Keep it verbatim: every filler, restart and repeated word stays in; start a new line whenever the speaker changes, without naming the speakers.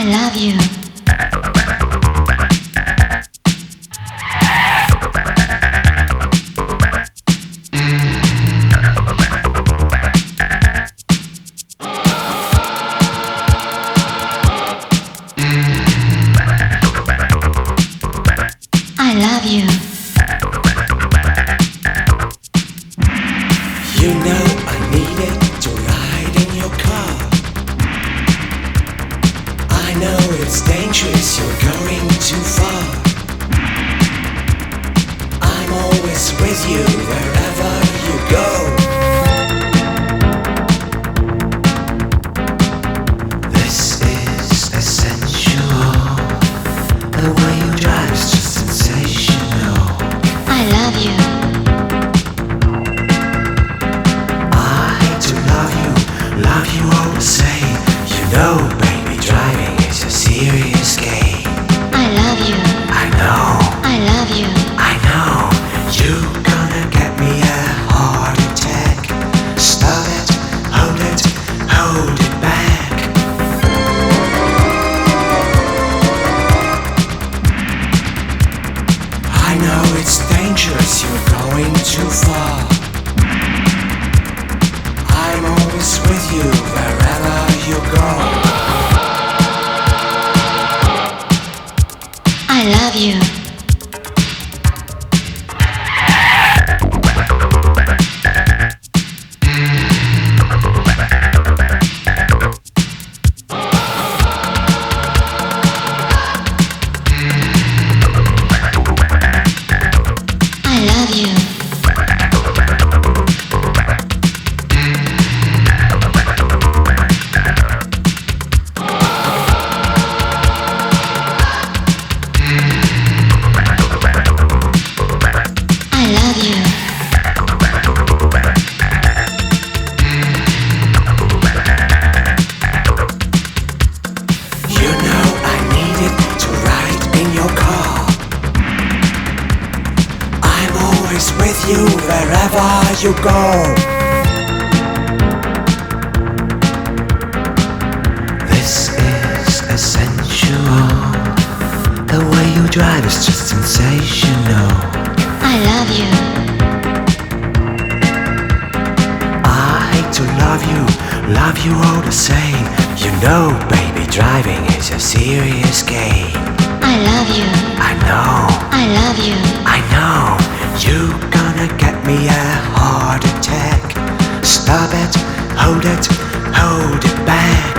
love you. I love you.
You know I needed to ride in your car. I know it's dangerous, you're going too far. I'm always with you wherever you go. This is essential. The way you drive is just sensational.
I love you.
Love you all the same. You know, baby, driving is a serious game.
I love you.
I know,
I love you.
I know. You gonna get me a heart attack. Stop it, hold it, hold it back. I know it's dangerous, you're going too far. I'm always with you wherever you go.
I love you. I love you.
With you wherever you go. This is essential. The way you drive is just sensational.
I love you.
I hate to love you, love you all the same. You know, baby, driving is a serious game.
I love you.
I know,
I love you.
I know. You gonna get me a heart attack. Stop it, hold it, hold it back.